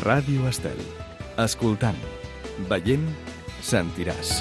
Ràdio Estel. Escoltant, veient, sentiràs.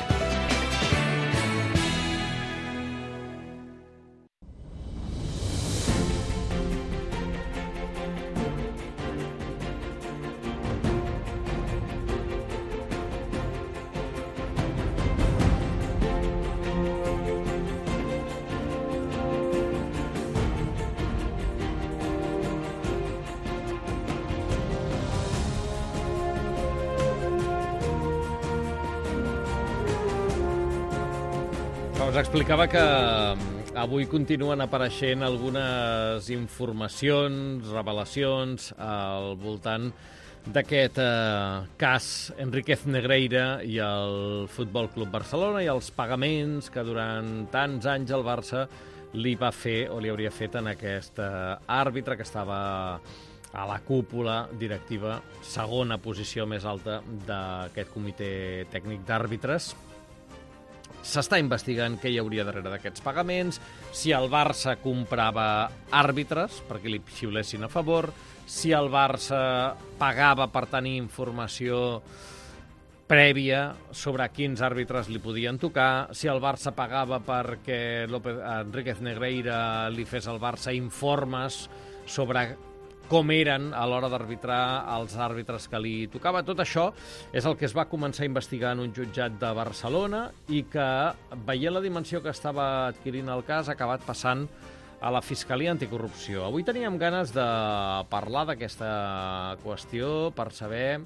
Us explicava que avui continuen apareixent algunes informacions, revelacions al voltant d'aquest cas Enríquez Negreira i el Futbol Club Barcelona i els pagaments que durant tants anys el Barça li va fer o li hauria fet en aquest àrbitre que estava a la cúpula directiva, segona posició més alta d'aquest comitè tècnic d'àrbitres. S'està investigant què hi hauria darrere d'aquests pagaments, si el Barça comprava àrbitres perquè li xiulessin a favor, si el Barça pagava per tenir informació prèvia sobre quins àrbitres li podien tocar, si el Barça pagava perquè Enríquez Negreira li fes al Barça informes sobre com eren a l'hora d'arbitrar els àrbitres que li tocava. Tot això és el que es va començar a investigar en un jutjat de Barcelona i que, veient la dimensió que estava adquirint el cas, ha acabat passant a la Fiscalia Anticorrupció. Avui teníem ganes de parlar d'aquesta qüestió per saber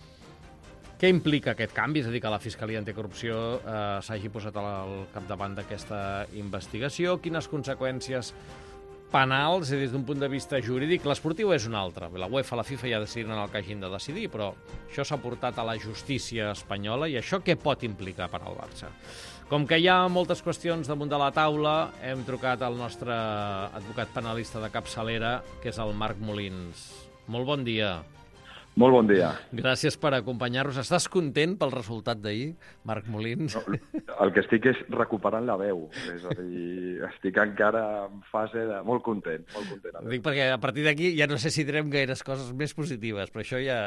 què implica aquest canvi, és a dir, que la Fiscalia Anticorrupció s'hagi posat al capdavant d'aquesta investigació, quines conseqüències penals, des d'un punt de vista jurídic. L'esportiu és un altre. La UEFA, la FIFA ja decidiran el que hagin de decidir, però això s'ha portat a la justícia espanyola i això què pot implicar per al Barça? Com que hi ha moltes qüestions damunt de la taula, hem trucat al nostre advocat penalista de capçalera, que és el Marc Molins. Molt bon dia. Molt bon dia. Gràcies per acompanyar-nos. Estàs content pel resultat d'ahir, Marc Molins? No, el que estic és recuperant la veu. És a dir, estic encara en fase de... Molt content. Dic perquè a partir d'aquí ja no sé si direm gaires coses més positives, però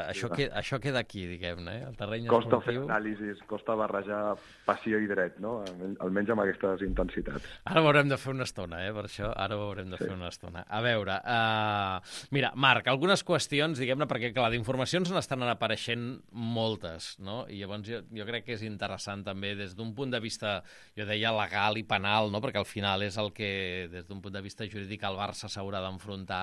això queda aquí, diguem-ne, el terreny costa esportiu. Fer anàlisis, costa barrejar passió i dret, no? Almenys amb aquestes intensitats. Ara ho haurem de fer una estona, per això. Ara ho haurem de fer una estona. A veure, mira, Marc, algunes qüestions, diguem-ne, perquè, clar, d'informacions n'estan apareixent moltes, no? I llavors jo crec que és interessant també des d'un punt de vista, jo deia legal i penal, no? Perquè al final és el que, des d'un punt de vista jurídic, el Barça s'haurà d'enfrontar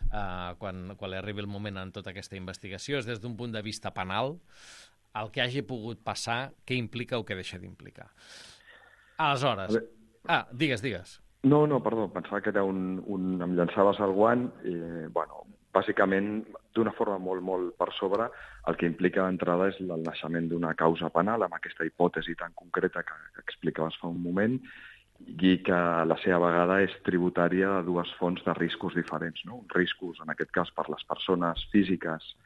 quan li arribi el moment en tota aquesta investigació. És des d'un punt de vista penal el que hagi pogut passar, què implica o què deixa d'implicar. Aleshores... Digues. No, perdó, pensava que era em llançaves el guant i, bueno, bàsicament, d'una forma molt per sobre, el que implica d'entrada és el naixement d'una causa penal, amb aquesta hipòtesi tan concreta que explicaves fa un moment, i que a la seva vegada és tributària de dues fonts de riscos diferents, no? Riscos, en aquest cas, per les persones físiques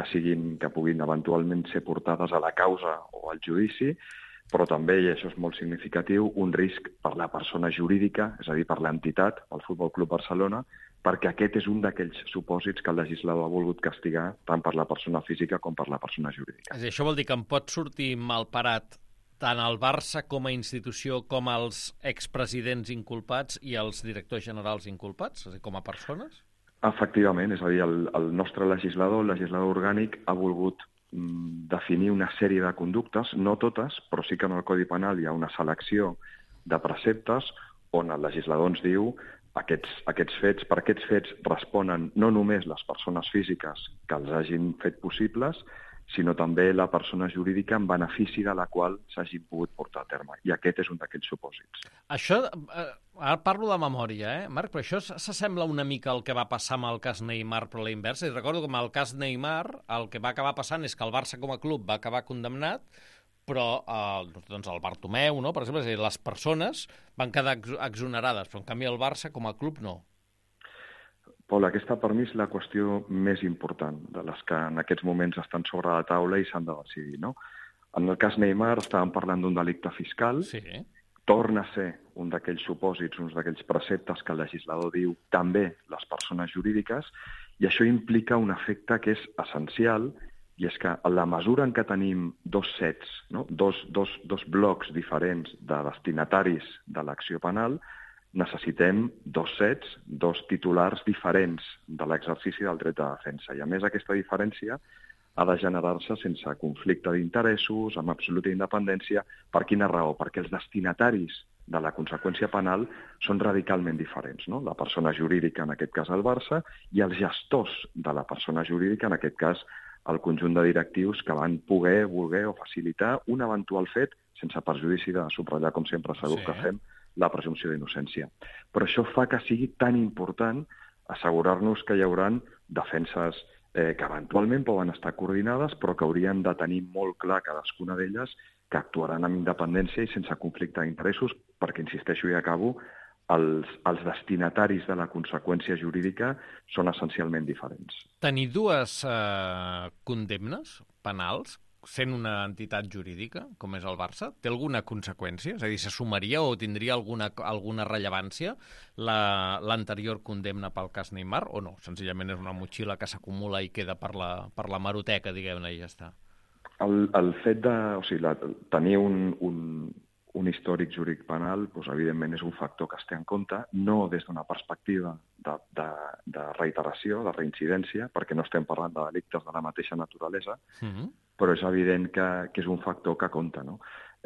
que puguin eventualment ser portades a la causa o al judici, però també, i això és molt significatiu, un risc per la persona jurídica, és a dir, per l'entitat, el Futbol Club Barcelona, perquè aquest és un d'aquells supòsits que el legislador ha volgut castigar tant per la persona física com per la persona jurídica. És a dir, això vol dir que em pot sortir malparat tant el Barça com a institució com els expresidents inculpats i els directors generals inculpats, és a dir, com a persones? Efectivament, és a dir, el nostre legislador, el legislador orgànic, ha volgut definir una sèrie de conductes, no totes, però sí que en el Codi Penal hi ha una selecció de preceptes on el legislador ens diu per aquests fets responen no només les persones físiques que els hagin fet possibles, sinó també la persona jurídica en benefici de la qual s'hagi pogut portar a terme. I aquest és un d'aquells supòsits. Això, ara parlo de memòria, Marc, però això s'assembla una mica al que va passar amb el cas Neymar, però a la inversa. I recordo que amb el cas Neymar el que va acabar passant és que el Barça com a club va acabar condemnat, però el Bartomeu, no? Per exemple, és a dir, les persones van quedar exonerades, però en canvi el Barça com a club no. Pol, aquesta per mi és la qüestió més important de les que en aquests moments estan sobre la taula i s'han de decidir, no? En el cas Neymar estàvem parlant d'un delicte fiscal, sí. Torna a ser un d'aquells supòsits, uns d'aquells preceptes que el legislador diu també les persones jurídiques, i això implica un efecte que és essencial i és que en la mesura en què tenim dos sets, no? dos blocs diferents de destinataris de l'acció penal, necessitem dos sets, dos titulars diferents de l'exercici del dret de defensa. I a més aquesta diferència ha de generar-se sense conflicte d'interessos, amb absoluta independència. Per quina raó? Perquè els destinataris de la conseqüència penal són radicalment diferents, no? La persona jurídica, en aquest cas el Barça, i els gestors de la persona jurídica, en aquest cas el conjunt de directius que van poder, voler o facilitar un eventual fet sense perjudici de subratllar, com sempre segur que fem, la presumpció d'innocència. Però això fa que sigui tan important assegurar-nos que hi haurà defenses que eventualment poden estar coordinades, però que haurien de tenir molt clar cadascuna d'elles que actuaran amb independència i sense conflicte d'interessos, perquè, insisteixo i acabo, els destinataris de la conseqüència jurídica són essencialment diferents. Tenir dues condemnes penals, sent una entitat jurídica, com és el Barça, té alguna conseqüència? És a dir, se sumaria o tindria alguna rellevància l'anterior condemna pel cas Neymar, o no? Senzillament és una motxilla que s'acumula i queda per la hemeroteca, diguem-ne, i ja està. El fet de tenir un històric jurídic penal, doncs, evidentment, és un factor que es té en compte, no des d'una perspectiva de reiteració, de reincidència, perquè no estem parlant de delictes de la mateixa naturalesa, però és evident que és un factor que compta, no?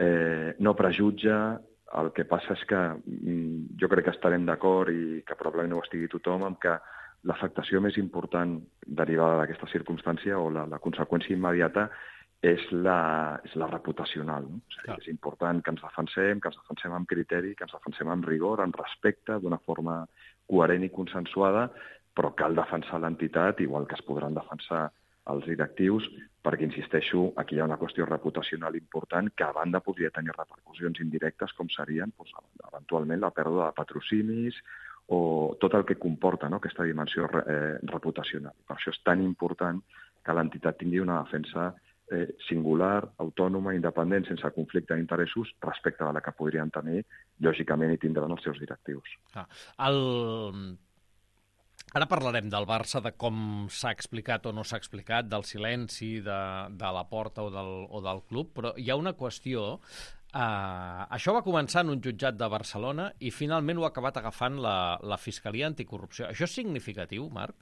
No prejutja, el que passa és que jo crec que estarem d'acord i que probablement no ho estigui tothom, amb que l'afectació més important derivada d'aquesta circumstància o la conseqüència immediata és la reputacional. No? O sigui, és important que ens defensem amb criteri, que ens defensem amb rigor, amb respecte, d'una forma coherent i consensuada, però cal defensar l'entitat, igual que es podran defensar els directius, perquè, insisteixo, aquí hi ha una qüestió reputacional important que a banda podria tenir repercussions indirectes, com serien eventualment la pèrdua de patrocinis o tot el que comporta, no?, aquesta dimensió reputacional. Per això és tan important que l'entitat tingui una defensa singular, autònoma, independent, sense conflicte d'interessos, respecte de la que podrien tenir, lògicament, i tindran els seus directius. Ara parlarem del Barça, de com s'ha explicat o no s'ha explicat, del silenci de la Porta o del club, però hi ha una qüestió. Això va començar en un jutjat de Barcelona i finalment ho ha acabat agafant la Fiscalia Anticorrupció. Això és significatiu, Marc?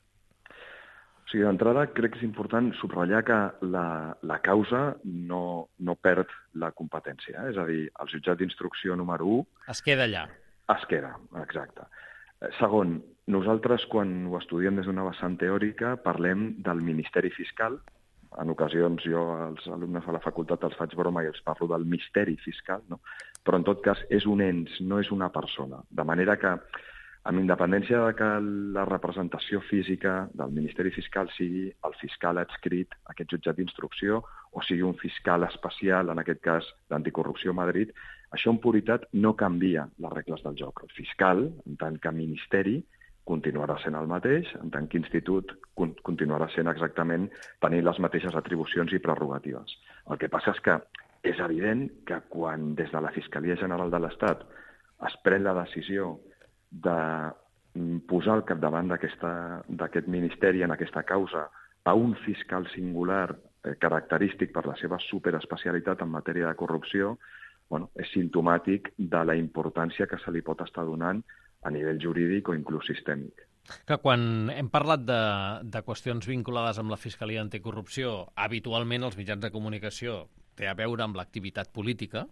O sigui, d'entrada crec que és important subratllar que la causa no perd la competència. És a dir, el jutjat d'instrucció número 1... Es queda allà. Es queda, exacte. Segon, nosaltres, quan ho estudiem des d'una vessant teòrica, parlem del Ministeri Fiscal. En ocasions jo als alumnes de la facultat els faig broma i els parlo del misteri fiscal, no? Però en tot cas és un ens, no és una persona. De manera que, amb independència de que la representació física del Ministeri Fiscal sigui el fiscal adscrit a aquest jutjat d'instrucció o sigui un fiscal especial, en aquest cas d'Anticorrupció a Madrid, això en puritat no canvia les regles del joc. El fiscal, en tant que ministeri, continuarà sent el mateix, en tant que institut continuarà sent exactament tenint les mateixes atribucions i prerrogatives. El que passa és que és evident que quan des de la Fiscalia General de l'Estat es pren la decisió de posar al capdavant d'aquest ministeri en aquesta causa a un fiscal singular característic per la seva superespecialitat en matèria de corrupció, és simptomàtic de la importància que se li pot estar donant a nivell jurídic o inclús sistèmic. Que quan hem parlat de qüestions vinculades amb la Fiscalia Anticorrupció, habitualment els mitjans de comunicació té a veure amb l'activitat política,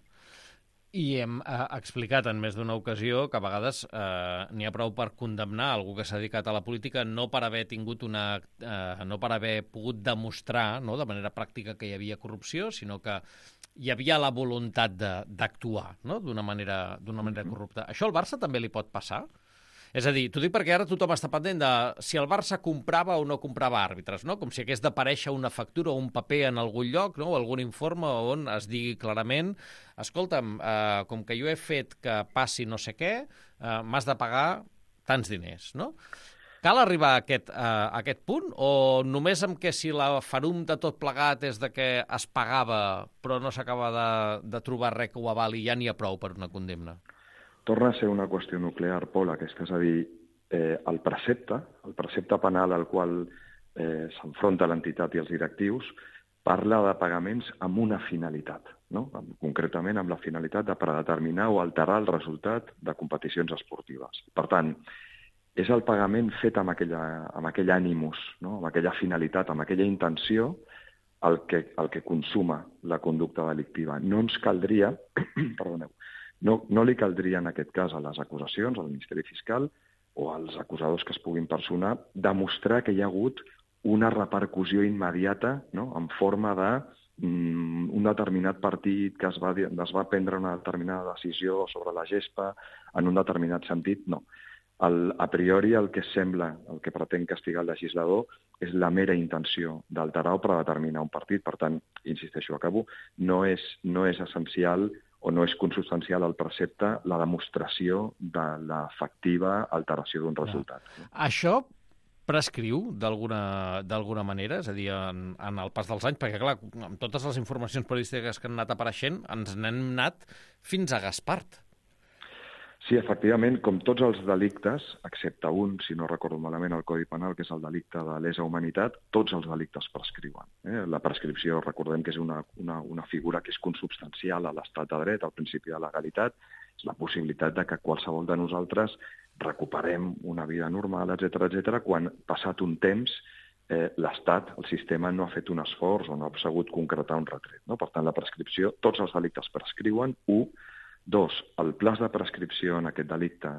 i hem explicat en més d'una ocasió que a vegades n'hi ha prou per condemnar algú que s'ha dedicat a la política no per haver tingut no per haver pogut demostrar, no, de manera pràctica que hi havia corrupció, sinó que hi havia la voluntat d'actuar, no, d'una manera corrupta. Això al Barça també li pot passar? És a dir, t'ho dic perquè ara tothom està pendent de si el Barça comprava o no comprava àrbitres, no? Com si hagués d'aparèixer una factura o un paper en algun lloc, no? O algun informe on es digui clarament escolta'm, com que jo he fet que passi no sé què, m'has de pagar tants diners, no? Cal arribar a aquest punt o només amb que si la farum de tot plegat és de que es pagava però no s'acaba de trobar res que ho avali, ja n'hi ha prou per una condemna? Torna a ser una qüestió nuclear, Pol, aquesta, és a dir, el precepte penal al qual s'enfronta l'entitat i els directius parla de pagaments amb una finalitat, no? Concretament amb la finalitat de predeterminar o alterar el resultat de competicions esportives. Per tant, és el pagament fet amb aquell ànimus, no? Amb aquella finalitat, amb aquella intenció, el que consuma la conducta delictiva. No ens caldria, perdoneu, no li caldria en aquest cas a les acusacions, al Ministeri Fiscal o als acusadors que es puguin personar, demostrar que hi ha hagut una repercussió immediata, no? En forma de un determinat partit que es va prendre una determinada decisió sobre la gespa en un determinat sentit, no. A priori el que sembla, el que pretén castigar el legislador és la mera intenció d'alterar o predeterminar un partit. Per tant, insisteixo, acabo, no és essencial o no és consubstancial al precepte la demostració de l'efectiva alteració d'un resultat. Això prescriu d'alguna manera? És a dir, en el pas dels anys, perquè clar, amb totes les informacions periodístiques que han anat apareixent, ens n'hem anat fins a Gaspart. Sí, efectivament, com tots els delictes, excepte un, si no recordo malament, el Codi Penal, que és el delicte de lesa humanitat, tots els delictes prescriuen. La prescripció, recordem que és una figura que és consubstancial a l'estat de dret, al principi de legalitat, és la possibilitat de que qualsevol de nosaltres recuperem una vida normal, etc., quan, passat un temps, l'Estat, el sistema, no ha fet un esforç o no ha sabut concretar un retret. No? Per tant, la prescripció, tots els delictes prescriuen, 1. 2, el plaç de prescripció en aquest delicte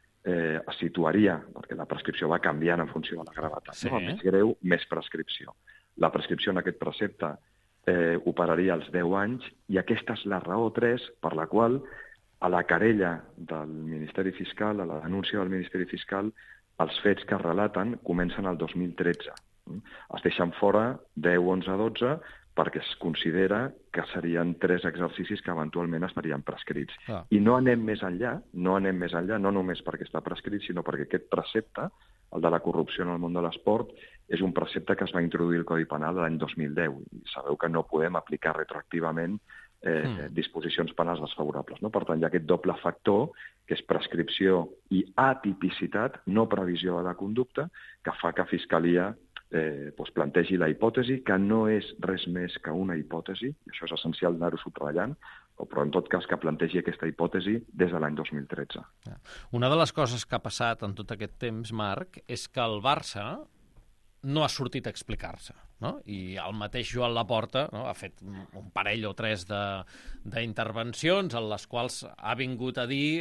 es situaria, perquè la prescripció va canviant en funció de la gravetat, sí. No? Més greu, més prescripció. La prescripció en aquest precepte operaria als 10 anys i aquesta és la raó 3 per la qual a la querella del Ministeri Fiscal, a la denúncia del Ministeri Fiscal, els fets que es relaten comencen el 2013. Es deixen fora 10, 11, 12 perquè es considera que serien 3 exercicis que eventualment estarien prescrits. I no anem més enllà, no només perquè està prescrit, sinó perquè aquest precepte, el de la corrupció en el món de l'esport, és un precepte que es va introduir al Codi Penal l'any 2010. I sabeu que no podem aplicar retroactivament disposicions penals desfavorables. No? Per tant, hi ha aquest doble factor, que és prescripció i atipicitat, no previsió de la conducta, que fa que Fiscalia plantegi la hipòtesi, que no és res més que una hipòtesi, i això és essencial anar-ho subratllant, però en tot cas que plantegi aquesta hipòtesi des de l'any 2013. Una de les coses que ha passat en tot aquest temps, Marc, és que el Barça no ha sortit a explicar-se, no? I el mateix Joan Laporta, no? Ha fet un parell o 3 d'intervencions en les quals ha vingut a dir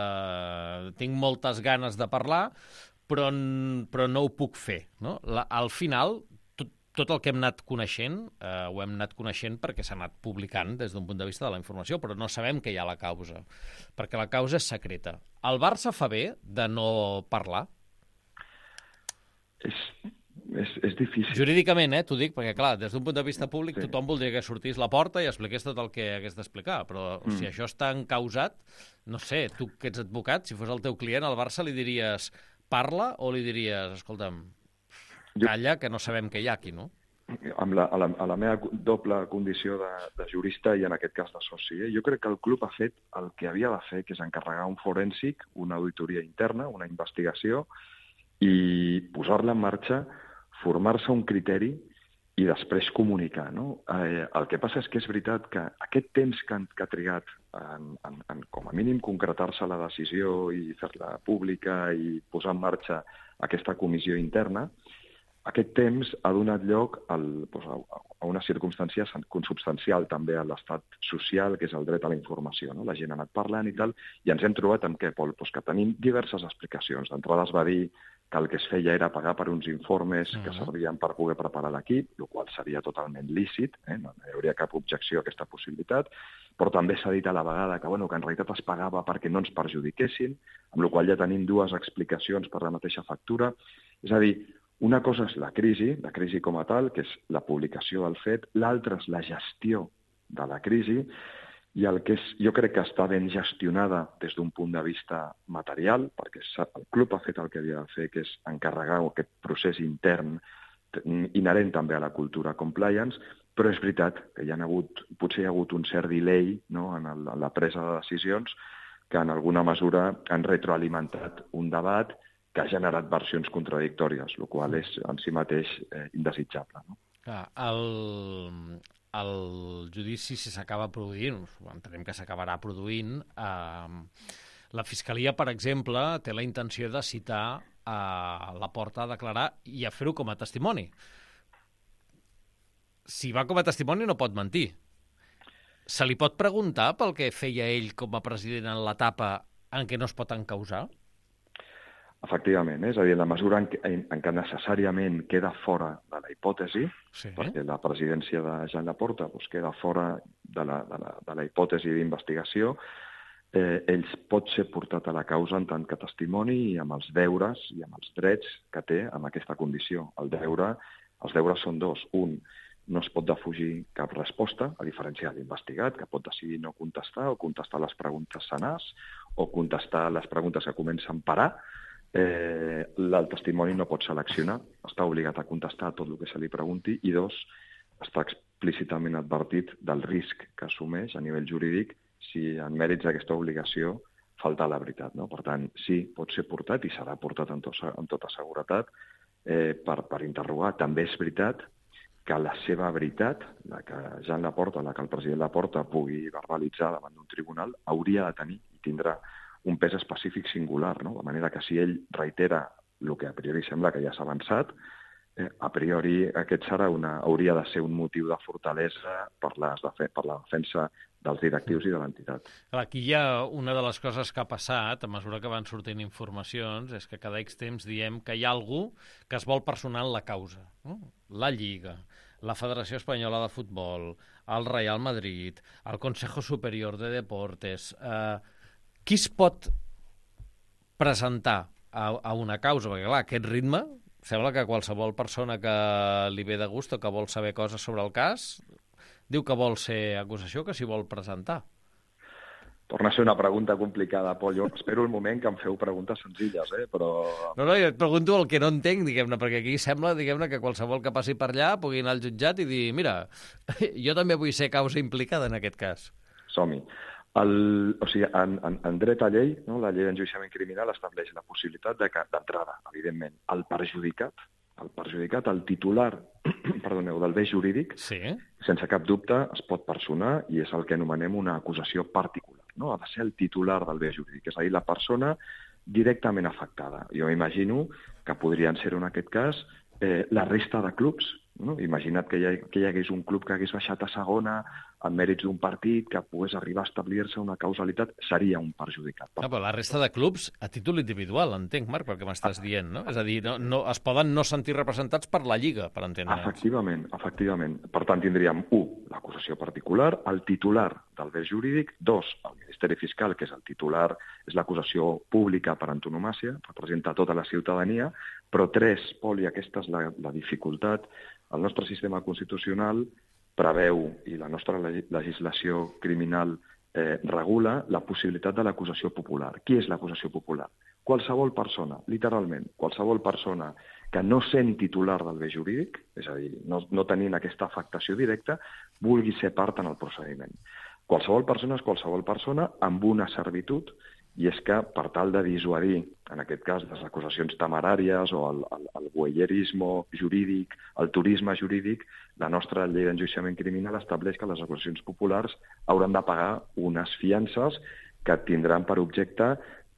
tinc moltes ganes de parlar, però no ho puc fer. No? Al final, tot el que hem anat coneixent, ho hem anat coneixent perquè s'ha anat publicant des d'un punt de vista de la informació, però no sabem que hi ha la causa, perquè la causa és secreta. El Barça fa bé de no parlar? És difícil. Jurídicament, t'ho dic, perquè clar, des d'un punt de vista públic tothom voldria que sortís Laporta i expliqués tot el que hagués d'explicar, però si això està encausat, no sé, tu que ets advocat, si fos el teu client, al Barça li diries parla o li diries, escolta'm, calla, que no sabem què hi ha aquí, no? A la meva doble condició de jurista i en aquest cas de soci, jo crec que el club ha fet el que havia de fer, que és encarregar un forènsic, una auditoria interna, una investigació, i posar-la en marxa, formar-se un criteri i després comunicar. No? El que passa és que és veritat que aquest temps que ha trigat en com a mínim concretar-se la decisió i fer-la pública i posar en marxa aquesta comissió interna, aquest temps ha donat lloc a una circumstància consubstancial també a l'estat social, que és el dret a la informació. No? La gent ha anat parlant i tal, i ens hem trobat amb què, Pol? Que tenim diverses explicacions. D'entrada es va dir que el que es feia era pagar per uns informes que servien per poder preparar l'equip, el qual seria totalment lícit, no hi hauria cap objecció a aquesta possibilitat, però també s'ha dit a la vegada que en realitat es pagava perquè no ens perjudiquessin, amb la qual ja tenim 2 explicacions per la mateixa factura. És a dir, una cosa és la crisi com a tal, que és la publicació del fet, l'altra és la gestió de la crisi, i el que jo crec que està ben gestionada des d'un punt de vista material, perquè el club ha fet el que havia de fer, que és encarregar aquest procés intern inherent també a la cultura compliance, però és veritat que potser hi ha hagut un cert delay, no, en la presa de decisions que en alguna mesura han retroalimentat un debat que ha generat versions contradictòries, el qual és en si mateix indesitjable. No? El judici, si s'acaba produint, entenem que s'acabarà produint, la Fiscalia, per exemple, té la intenció de citar Laporta a declarar i a fer-ho com a testimoni. Si va com a testimoni no pot mentir. Se li pot preguntar pel que feia ell com a president en l'etapa en què no es pot encausar? Efectivament, és a dir, en la mesura en què necessàriament queda fora de la hipòtesi, perquè la presidència de Jean Laporta queda fora de la hipòtesi d'investigació, ells pot ser portat a la causa en tant que testimoni i amb els deures i amb els drets que té amb aquesta condició. Els deures són dos. Un, no es pot defugir cap resposta, a diferència de l'investigat, que pot decidir no contestar o contestar les preguntes senars o contestar les preguntes que comencen per A. El testimoni no pot seleccionar, està obligat a contestar tot el que se li pregunti i dos, està explícitament advertit del risc que assumeix a nivell jurídic si en mèrits d'aquesta obligació falta la veritat. No? Per tant, sí, pot ser portat i serà portat amb tota seguretat per interrogar. També és veritat que la seva veritat, la que Jean Laporta, la que el president Laporta pugui verbalitzar davant d'un tribunal, hauria de tenir i tindrà un pes específic singular, no? De manera que si ell reitera el que a priori sembla que ja s'ha avançat, a priori aquest hauria de ser un motiu de fortalesa per la defensa dels directius i de l'entitat. Aquí hi ha una de les coses que ha passat, a mesura que van sortint informacions, és que cada X temps diem que hi ha algú que es vol personar en la causa. No? La Lliga, la Federació Espanyola de Futbol, el Real Madrid, el Consejo Superior de Deportes... Qui es pot presentar a una causa? Perquè, clar, aquest ritme, sembla que qualsevol persona que li ve de gust o que vol saber coses sobre el cas diu que vol ser acusació, que s'hi vol presentar. Torna a ser una pregunta complicada, Pol. Jo espero el moment que em feu preguntes senzilles, però... No, jo et pregunto el que no entenc, diguem-ne, perquè aquí sembla, diguem-ne, que qualsevol que passi per allà pugui anar al jutjat i dir, mira, jo també vull ser causa implicada en aquest cas. Som-hi. En dret a llei, no? La llei d'enjudiciament criminal estableix la possibilitat d'entrada, evidentment, el perjudicat, el titular del bé jurídic, sí. Sense cap dubte es pot personar i és el que anomenem una acusació particular. No? Ha de ser el titular del bé jurídic, és a dir, la persona directament afectada. Jo imagino que podrien ser en aquest cas la resta de clubs. No? Imagina't que hi hagués un club que hagués baixat a segona en mèrits d'un partit, que pogués arribar a establir-se una causalitat, seria un perjudicat. Però la resta de clubs a títol individual, entenc, Marc, perquè m'estàs dient, no? És a dir, no es poden no sentir representats per la Lliga, per entendre'ns. Efectivament. Per tant, tindríem, 1, l'acusació particular, el titular del bé jurídic, 2, el Ministeri Fiscal, que és el titular, és l'acusació pública per antonomàsia, representa tota la ciutadania, però 3, Pol, i aquesta és la dificultat, el nostre sistema constitucional preveu, i la nostra legislació criminal regula, la possibilitat de l'acusació popular. Qui és l'acusació popular? Qualsevol persona, literalment, qualsevol persona que no sent titular del bé jurídic, és a dir, no tenint aquesta afectació directa, vulgui ser part en el procediment. Qualsevol persona és qualsevol persona amb una servitud, i és que, per tal de dissuadir, en aquest cas, les acusacions temeràries o el voyeurisme jurídic, el turisme jurídic, la nostra llei d'enjudiciament criminal estableix que les acusacions populars hauran de pagar unes fiances que tindran per objecte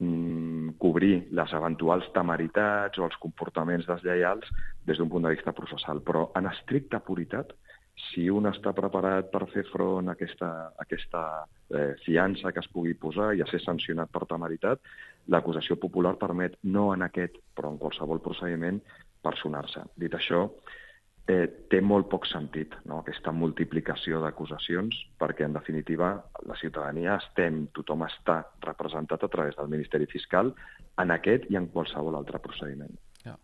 cobrir les eventuals temeritats o els comportaments deslleials des d'un punt de vista processal. Però, en estricta puritat, si un està preparat per fer front a aquesta fiança que es pugui posar i a ser sancionat per temeritat, l'acusació popular permet, no en aquest, però en qualsevol procediment, personar-se. Dit això, té molt poc sentit, no? Aquesta multiplicació d'acusacions, perquè, en definitiva, la ciutadania tothom està representat a través del Ministeri Fiscal en aquest i en qualsevol altre procediment.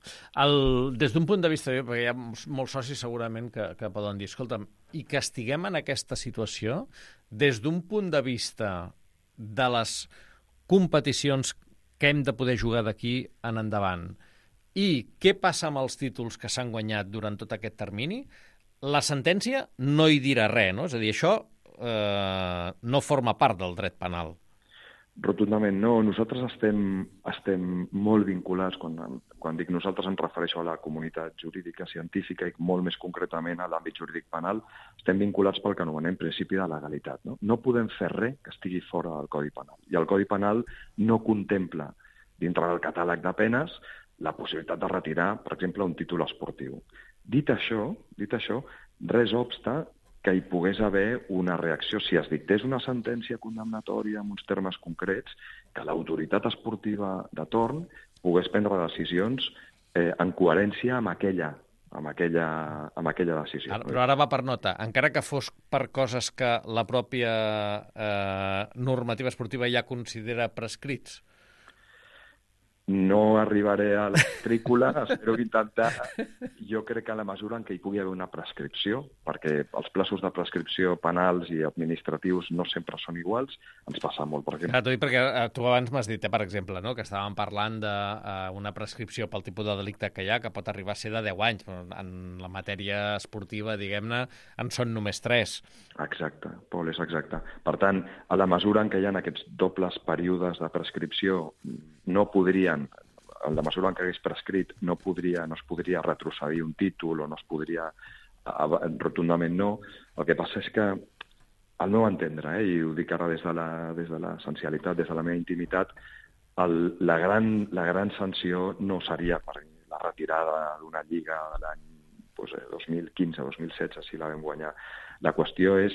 Des d'un punt de vista, perquè hi ha molts socis segurament que poden dir, escolta'm, i que estiguem en aquesta situació, des d'un punt de vista de les competicions que hem de poder jugar d'aquí en endavant, i què passa amb els títols que s'han guanyat durant tot aquest termini, la sentència no hi dirà res, no? És a dir, això no forma part del dret penal. Rotundament no. Nosaltres estem molt vinculats, quan dic nosaltres em refereixo a la comunitat jurídica científica i molt més concretament a l'àmbit jurídic penal, estem vinculats pel que anomenem principi de legalitat. No podem fer res que estigui fora del Codi Penal. I el Codi Penal no contempla, dintre del catàleg de penes, la possibilitat de retirar, per exemple, un títol esportiu. Dit això, res obsta que hi pogués haver una reacció, si es dictés una sentència condemnatòria en uns termes concrets, que l'autoritat esportiva de torn pogués prendre decisions en coherència amb aquella decisió. Però ara va per nota. Encara que fos per coses que la pròpia normativa esportiva ja considera prescrits? No arribaré a l'estrícula, espero intentar. Jo crec que a la mesura en què hi pugui haver una prescripció, perquè els plaços de prescripció penals i administratius no sempre són iguals, ens passa molt, per exemple. T'ho dic perquè tu abans m'has dit, per exemple, no? Que estàvem parlant d'una prescripció pel tipus de delicte que hi ha, que pot arribar a ser de 10 anys, però en la matèria esportiva, diguem-ne, en són només 3. Exacte, Pol, és exacte. Per tant, a la mesura en què hi ha aquests dobles períodes de prescripció, no podrien, en la mesura en què hagués prescrit, no es podria retrocedir un títol o no es podria, rotundament no. El que passa és que, al meu entendre, i ho dic ara des de l'essencialitat, des de la meva intimitat, la gran sanció no seria per la retirada d'una lliga de l'any 2015-2016, si la vam guanyar. La qüestió és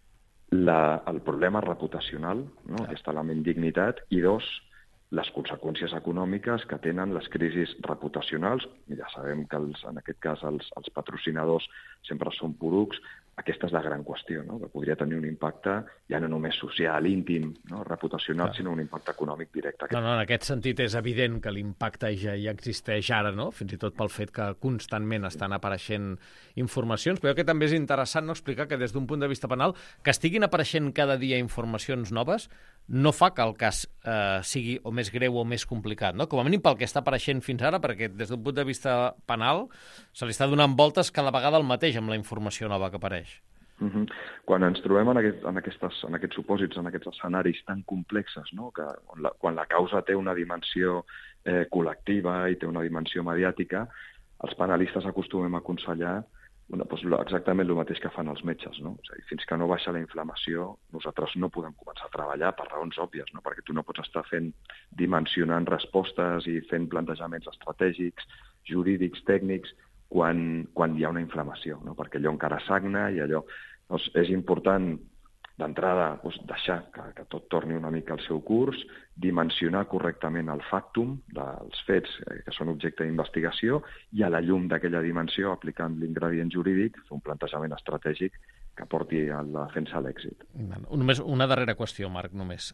el problema reputacional, no? Aquest element dignitat, i 2, les conseqüències econòmiques que tenen les crisis reputacionals. Ja sabem que en aquest cas els patrocinadors sempre són porucs. Aquesta és la gran qüestió, no? Que podria tenir un impacte ja no només social, íntim, no? Reputacional, sinó un impacte econòmic directe. No, en aquest sentit és evident que l'impacte ja existeix ara, no? Fins i tot pel fet que constantment estan apareixent informacions, però que també és interessant explicar que des d'un punt de vista penal que estiguin apareixent cada dia informacions noves no fa que el cas sigui o més greu o més complicat, no? Com a mínim pel que està apareixent fins ara, perquè des d'un punt de vista penal se li està donant voltes cada vegada el mateix amb la informació nova que apareix. Quan ens trobem en aquests supòsits, en aquests escenaris tan complexes, no? Quan la causa té una dimensió col·lectiva i té una dimensió mediàtica, els penalistes acostumem a aconsellar exactament el mateix que fan els metges, no? És a dir, fins que no baixa la inflamació, nosaltres no podem començar a treballar per raons òbvies, no? Perquè tu no pots estar dimensionant respostes i fent plantejaments estratègics, jurídics, tècnics, quan hi ha una inflamació, no? Perquè allò encara sagna i allò... Doncs és important, d'entrada, deixar que tot torni una mica al seu curs, dimensionar correctament el factum dels fets que són objecte d'investigació i a la llum d'aquella dimensió, aplicant l'ingredient jurídic, fer un plantejament estratègic que porti a la defensa a l'èxit. Només una darrera qüestió, Marc, només.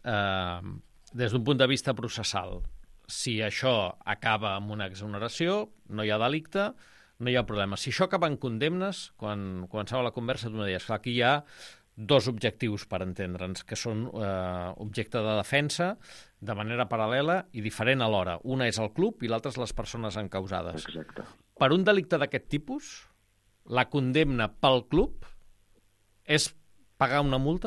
Des d'un punt de vista processal, si això acaba amb una exoneració, no hi ha delicte, no hi ha problema. Si això acaba en condemnes, quan començava la conversa, tu me deies, clar, aquí hi ha 2 objectius, per entendre'ns, que són objecte de defensa de manera paral·lela i diferent alhora. Una és el club i l'altra és les persones encausades. Exacte. Per un delicte d'aquest tipus, la condemna pel club és pagar una multa?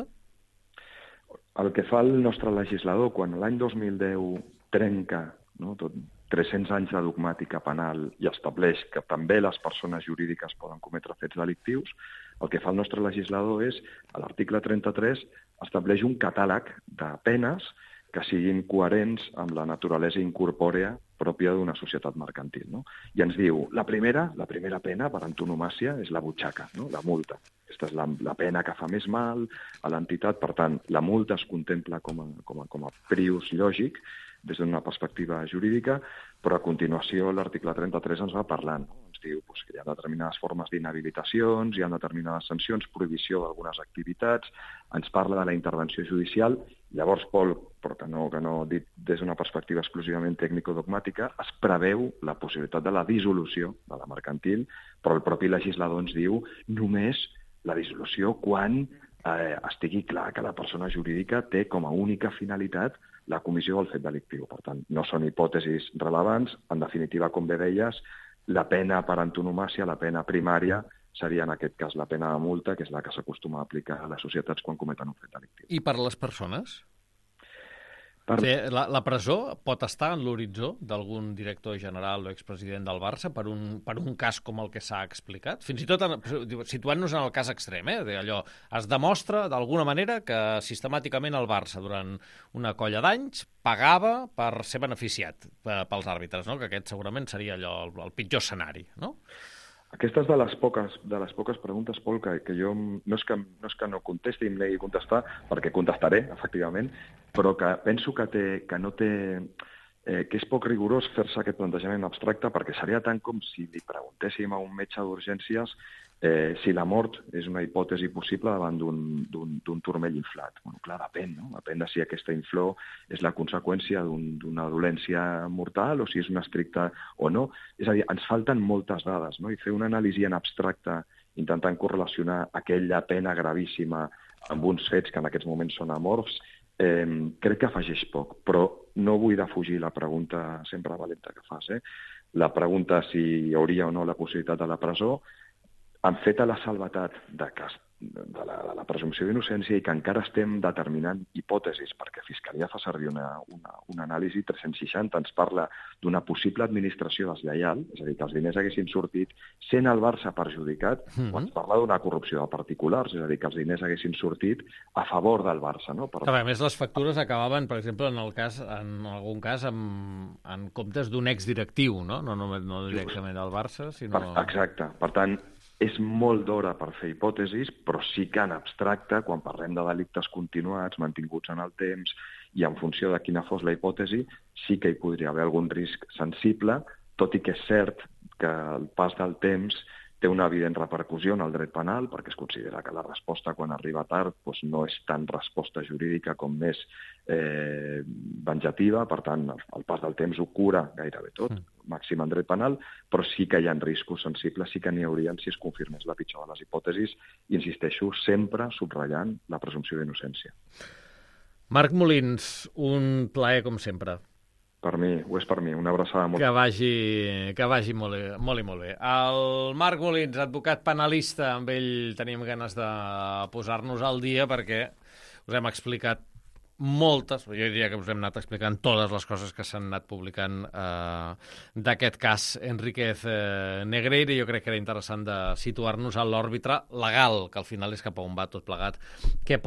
El que fa el nostre legislador, quan l'any 2010 trenca, no, 300 anys de dogmàtica penal i estableix que també les persones jurídiques poden cometre fets delictius, el que fa el nostre legislador és, a l'article 33, estableix un catàleg de penes que siguin coherents amb la naturalesa incorpòrea pròpia d'una societat mercantil, no? I ens diu, la primera pena, per antonomàsia, és la butxaca, no? La multa. Aquesta és la pena que fa més mal a l'entitat. Per tant, la multa es contempla com a prius lògic des d'una perspectiva jurídica, però a continuació l'article 33 ens va parlant, no? Ens diu que hi ha determinades formes d'inhabilitacions, hi ha determinades sancions, prohibició d'algunes activitats, ens parla de la intervenció judicial. Llavors, Pol, però que no dit des d'una perspectiva exclusivament tècnico-dogmàtica, es preveu la possibilitat de la dissolució de la mercantil, però el propi legislador ens diu només la dissolució quan estigui clar que la persona jurídica té com a única finalitat la comissió del fet delictiu. Per tant, no són hipòtesis rellevants. En definitiva, com bé deies, la pena per antonomàsia, la pena primària, seria en aquest cas la pena de multa, que és la que s'acostuma a aplicar a les societats quan cometen un fet delictiu. I per a les persones? La presó pot estar en l'horitzó d'algun director general o expresident del Barça per un cas com el que s'ha explicat? Fins i tot situant-nos en el cas extrem, allò es demostra d'alguna manera que sistemàticament el Barça durant una colla d'anys pagava per ser beneficiat pels àrbitres, no? Que aquest segurament seria allò el pitjor escenari, no? Aquesta és de les poques preguntes, Pol, que jo no és que no contesti i em negui contestar, perquè contestaré, efectivament, però que penso que és poc rigorós fer-se aquest plantejament abstracte, perquè seria tant com si li preguntéssim a un metge d'urgències si la mort és una hipòtesi possible davant d'un turmell inflat. Bueno, clar, depèn, no? Depèn de si aquesta inflor és la conseqüència d'una dolència mortal o si és una estricta o no. És a dir, ens falten moltes dades, no? I fer una anàlisi en abstracte intentant correlacionar aquella pena gravíssima amb uns fets que en aquests moments són amorfs, crec que afegeix poc, però no vull defugir la pregunta sempre valenta que fas. La pregunta si hi hauria o no la possibilitat de la presó, han fet a la salvetat de la presumpció d'innocència i que encara estem determinant hipòtesis, perquè Fiscalia fa servir una anàlisi 360, ens parla d'una possible administració deslleial, és a dir, que els diners haguessin sortit sent el Barça perjudicat, o ens parla d'una corrupció de particulars, és a dir, que els diners haguessin sortit a favor del Barça. No? A més, les factures acabaven, per exemple, en algun cas, en comptes d'un exdirectiu, no directament del Barça, sinó... Exacte. Per tant, és molt d'hora per fer hipòtesis, però sí que en abstracte, quan parlem de delictes continuats, mantinguts en el temps, i en funció de quina fos la hipòtesi, sí que hi podria haver algun risc sensible, tot i que és cert que el pas del temps té una evident repercussió en el dret penal, perquè es considera que la resposta quan arriba tard no és tant resposta jurídica com més venjativa, per tant, el pas del temps ho cura gairebé tot, màxim en dret penal, però sí que hi ha riscos sensibles, sí que n'hi haurien si es confirmés la pitjor de les hipòtesis, i insisteixo, sempre subratllant la presumpció d'innocència. Marc Molins, un plaer com sempre. Per mi, ho és per mi, una abraçada molt... Que vagi molt bé. El Marc Molins, advocat penalista, amb ell tenim ganes de posar-nos al dia perquè us hem explicat moltes, jo diria que us hem anat explicant totes les coses que s'han anat publicant d'aquest cas Enríquez Negreira, i jo crec que era interessant de situar-nos a l'òrbita legal, que al final és cap a on va tot plegat, què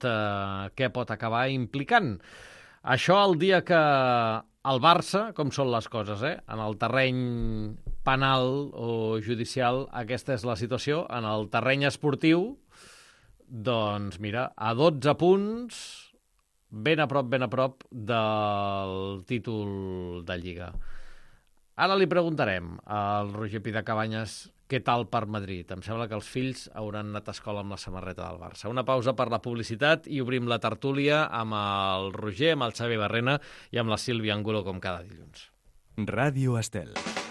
pot acabar implicant. Això el dia que el Barça, com són les coses, en el terreny penal o judicial, aquesta és la situació. En el terreny esportiu, doncs mira, a 12 punts, ben a prop del títol de Lliga. Ara li preguntarem al Roger Pidacabanyes què tal per Madrid. Em sembla que els fills hauran anat a escola amb la samarreta del Barça. Una pausa per la publicitat i obrim la tertúlia amb el Roger, amb el Xavi Barrena i amb la Sílvia Angulo, com cada dilluns. Ràdio Estel.